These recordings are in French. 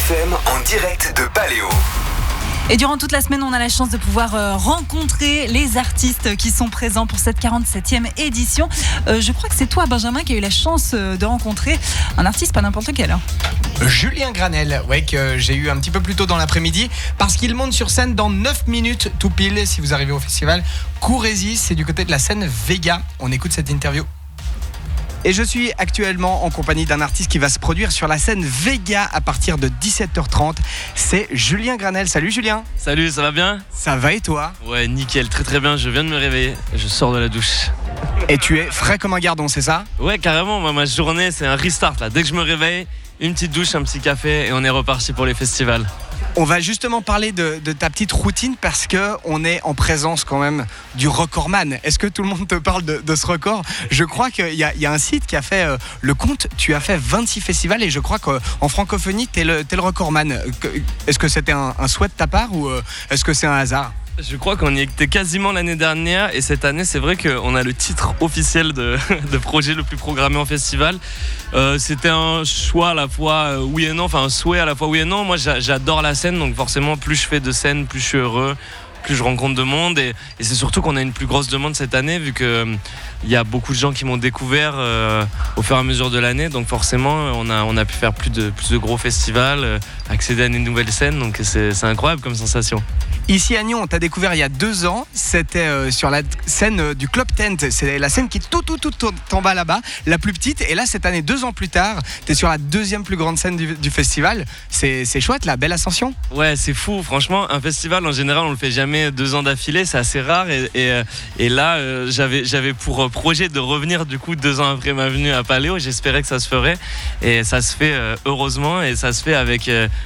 FM en direct de Paléo. Et durant toute la semaine, on a la chance de pouvoir rencontrer les artistes qui sont présents pour cette 47e édition. Je crois que c'est toi, Benjamin, qui a eu la chance de rencontrer un artiste, pas n'importe quel. Julien Granel, que j'ai eu un petit peu plus tôt dans l'après-midi, parce qu'il monte sur scène dans 9 minutes tout pile. Si vous arrivez au festival, courez-y, c'est du côté de la scène Vega. On écoute cette interview. Et je suis actuellement en compagnie d'un artiste qui va se produire sur la scène Vega à partir de 17h30. C'est Julien Granel. Salut Julien. Salut, ça va bien ? Ça va et toi ? Ouais, nickel, très très bien. Je viens de me réveiller, je sors de la douche. Et tu es frais comme un gardon, c'est ça ? Ouais, carrément. Moi, ma journée, c'est un restart là. Dès que je me réveille, une petite douche, un petit café et on est reparti pour les festivals. On va justement parler de ta petite routine parce qu'on est en présence quand même du recordman. Est-ce que tout le monde te parle de ce record ? Je crois qu'il y a un site qui a fait le compte. Tu as fait 26 festivals et je crois qu'en francophonie, t'es le recordman. Est-ce que c'était un souhait de ta part ou est-ce que c'est un hasard ? Je crois qu'on y était quasiment l'année dernière et cette année c'est vrai qu'on a le titre officiel de projet le plus programmé en festival. C'était un choix à la fois oui et non, enfin un souhait à la fois oui et non. Moi j'adore la scène, donc forcément plus je fais de scène, plus je suis heureux, plus je rencontre de monde et c'est surtout qu'on a une plus grosse demande cette année vu que il y a beaucoup de gens qui m'ont découvert au fur et à mesure de l'année, donc forcément on a pu faire plus de gros festivals, accéder à une nouvelle scène, donc c'est incroyable comme sensation. Ici à Nyon, on t'a découvert il y a 2 ans, c'était sur la scène du Club Tent, c'est la scène qui est tout en bas là-bas, la plus petite, et là cette année 2 ans plus tard, t'es sur la 2e plus grande scène du festival, c'est chouette, la belle ascension. Ouais, c'est fou, franchement, un festival en général on le fait jamais 2 ans d'affilée, c'est assez rare et là j'avais pour projet de revenir du coup 2 ans après ma venue à Paléo, j'espérais que ça se ferait et ça se fait heureusement et ça se fait avec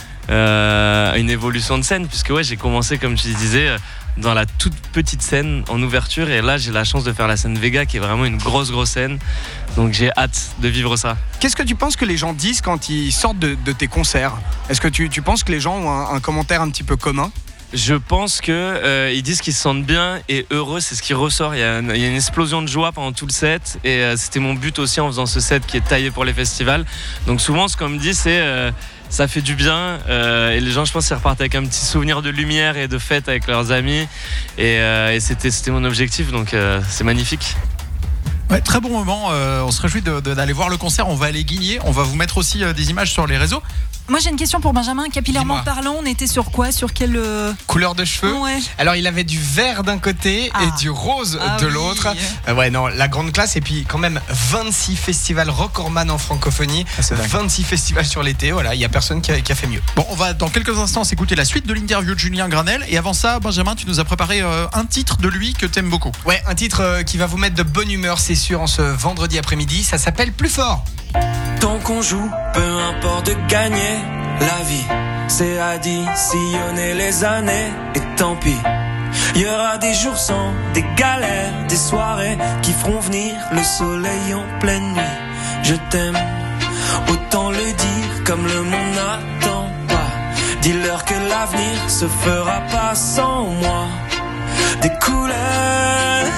une évolution de scène puisque j'ai commencé comme tu disais dans la toute petite scène en ouverture et là j'ai la chance de faire la scène Vega qui est vraiment une grosse scène, donc j'ai hâte de vivre ça. Qu'est-ce que tu penses que les gens disent quand ils sortent de tes concerts ? Est-ce que tu penses que les gens ont un commentaire un petit peu commun ? Je pense qu'ils disent qu'ils se sentent bien et heureux, c'est ce qui ressort. Il y a une explosion de joie pendant tout le set et c'était mon but aussi en faisant ce set qui est taillé pour les festivals. Donc souvent ce qu'on me dit c'est ça fait du bien et les gens je pense qu'ils repartent avec un petit souvenir de lumière et de fête avec leurs amis et c'était mon objectif, donc c'est magnifique. Ouais, très bon moment, on se réjouit d'aller voir le concert, on va aller guigner, on va vous mettre aussi des images sur les réseaux. Moi j'ai une question pour Benjamin, capillairement parlant, on était sur quoi ? Sur quelle couleur de cheveux ? Ouais. Alors il avait du vert d'un côté et du rose de l'autre. La grande classe, et puis quand même 26 festivals recordman en francophonie, 26 festivals sur l'été, il n'y a personne qui a fait mieux. Bon, on va dans quelques instants s'écouter la suite de l'interview de Julien Granel et avant ça, Benjamin, tu nous as préparé un titre de lui que t'aimes beaucoup. Ouais, un titre qui va vous mettre de bonne humeur, c'est sûr, en ce vendredi après-midi, ça s'appelle Plus fort. Tant qu'on joue, peu importe de gagner, la vie, c'est additionner les années, et tant pis. Il y aura des jours sans, des galères, des soirées qui feront venir le soleil en pleine nuit. Je t'aime, autant le dire comme le monde n'attend pas. Dis-leur que l'avenir se fera pas sans moi. Des couleurs,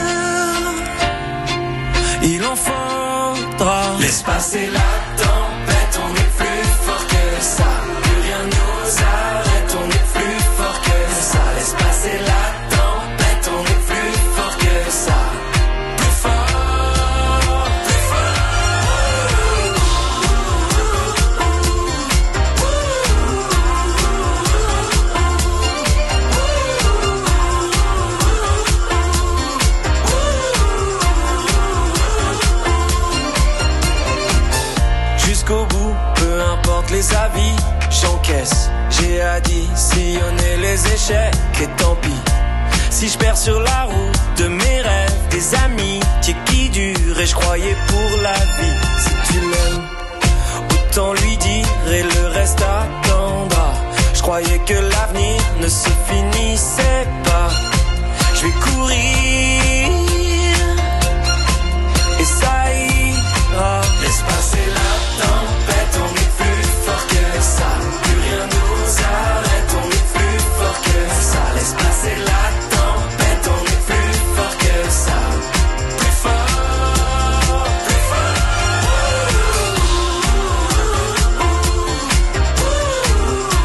il en faudra. Laisse passer la tempête, on est plus fort que ça. Plus rien nous arrête, on est plus fort que ça. Laisse passer la tempête, on est plus fort que ça. Plus fort, plus fort. Jusqu'au bout, peu importe les avis, j'encaisse. J'ai additionné les échecs et tant pis. Si je perds sur la route de mes rêves, des amitiés qui durent et je croyais pour la vie. Si tu l'aimes, autant lui dire et le reste attendra. Je croyais que l'avenir ne se finissait pas. Je vais courir et ça ira. Laisse passer la tempête, on est plus fort que ça. Plus rien nous arrête, on est plus fort que ça. Laisse passer la tempête, on est plus fort que ça. Plus fort, plus fort.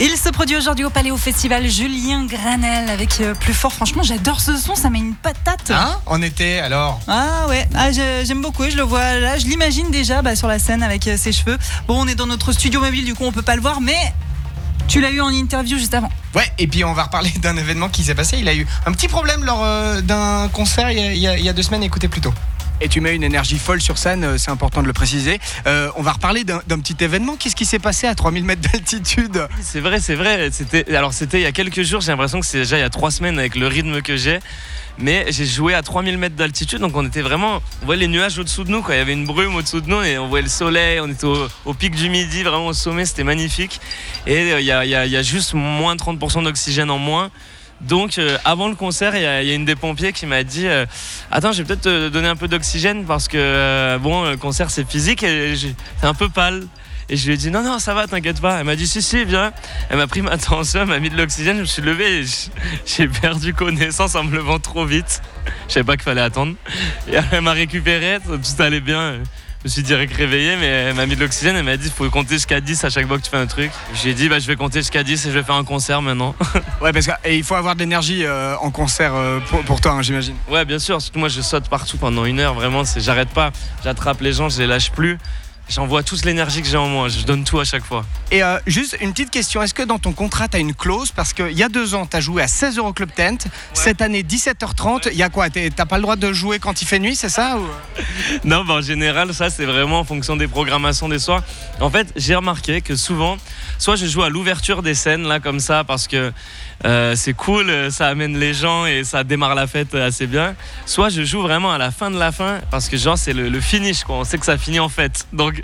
Il se produit aujourd'hui au Paléo Festival, Julien Granel avec Plus Fort. Franchement, j'adore ce son, ça met une patate. Hein? En été, alors? Ah ouais, j'aime beaucoup, je le vois là, je l'imagine déjà sur la scène avec ses cheveux. Bon, on est dans notre studio mobile, du coup on peut pas le voir, mais tu l'as eu en interview juste avant. Ouais, et puis on va reparler d'un événement qui s'est passé. Il a eu un petit problème lors d'un concert il y a 2 semaines, écoutez plus tôt. Et tu mets une énergie folle sur scène, c'est important de le préciser. On va reparler d'un petit événement. Qu'est-ce qui s'est passé à 3000 mètres d'altitude? C'est vrai. C'était il y a quelques jours, j'ai l'impression que c'est déjà il y a 3 semaines avec le rythme que j'ai. Mais j'ai joué à 3000 mètres d'altitude, donc on était vraiment, on voyait les nuages au-dessous de nous, quoi. Il y avait une brume au-dessous de nous et on voyait le soleil, on était au pic du midi, vraiment au sommet, c'était magnifique. Et il y a juste moins 30% d'oxygène en moins. Donc avant le concert, il y a une des pompiers qui m'a dit attends, je vais peut-être te donner un peu d'oxygène parce que le concert c'est physique et c'est un peu pâle. Et je lui ai dit non, ça va, t'inquiète pas. Elle m'a dit si, viens. Elle m'a pris ma tension, elle m'a mis de l'oxygène, je me suis levé et j'ai perdu connaissance en me levant trop vite. Je savais pas qu'il fallait attendre. Et elle m'a récupéré, tout allait bien. Je me suis direct réveillé, mais elle m'a mis de l'oxygène, elle m'a dit il faut compter jusqu'à 10 à chaque fois que tu fais un truc. J'ai dit je vais compter jusqu'à 10 et je vais faire un concert maintenant. Ouais, parce qu'il faut avoir de l'énergie en concert pour toi, hein, j'imagine. Ouais, bien sûr, surtout moi je saute partout pendant 1 heure, vraiment, j'arrête pas. J'attrape les gens, je les lâche plus. J'envoie toute l'énergie que j'ai en moi, je donne tout à chaque fois. Et juste une petite question, est-ce que dans ton contrat tu as une clause? Parce qu'il y a 2 ans tu as joué à 16 € Club Tent, cette année 17h30, il y a quoi? T'as pas le droit de jouer quand il fait nuit, c'est ça ou... Non, en général ça c'est vraiment en fonction des programmations des soirs. En fait j'ai remarqué que souvent, soit je joue à l'ouverture des scènes là comme ça parce que c'est cool, ça amène les gens et ça démarre la fête assez bien. Soit je joue vraiment à la fin de la fin parce que genre c'est le finish quoi, on sait que ça finit en fête. Donc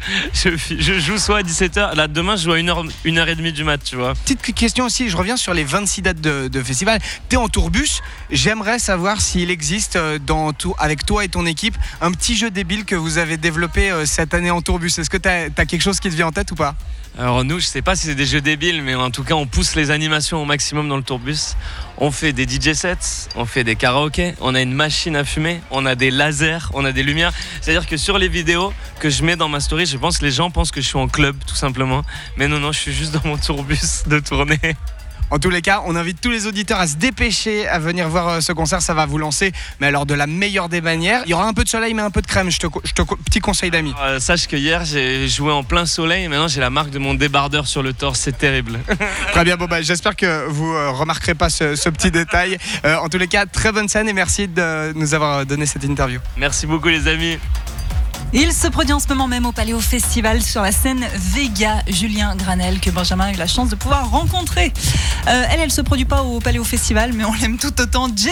je joue soit à 17h, là demain je joue à 1h30 du mat, tu vois. Petite question aussi, je reviens sur les 26 dates de festival. T'es en tourbus, j'aimerais savoir s'il existe avec toi et ton équipe un petit jeu débile que vous avez développé cette année en tourbus. Est-ce que t'as quelque chose qui te vient en tête ou pas? Alors nous, je sais pas si c'est des jeux débiles, mais en tout cas on pousse les animations au maximum dans le tourbus. On fait des DJ sets, on fait des karaokés, on a une machine à fumer, on a des lasers, on a des lumières. C'est-à-dire que sur les vidéos que je mets dans ma story, je pense que les gens pensent que je suis en club tout simplement. Mais non, je suis juste dans mon tourbus de tournée. En tous les cas, on invite tous les auditeurs à se dépêcher à venir voir ce concert, ça va vous lancer, mais alors de la meilleure des manières. Il y aura un peu de soleil mais un peu de crème, petit conseil d'amis. Sache que hier j'ai joué en plein soleil et maintenant j'ai la marque de mon débardeur sur le torse, c'est terrible. Très bien, j'espère que vous remarquerez pas ce petit détail. En tous les cas, très bonne scène et merci de nous avoir donné cette interview. Merci beaucoup les amis. Il se produit en ce moment même au Paléo Festival sur la scène Vega, Julien Granel, que Benjamin a eu la chance de pouvoir rencontrer. Elle se produit pas au Paléo Festival, mais on l'aime tout autant.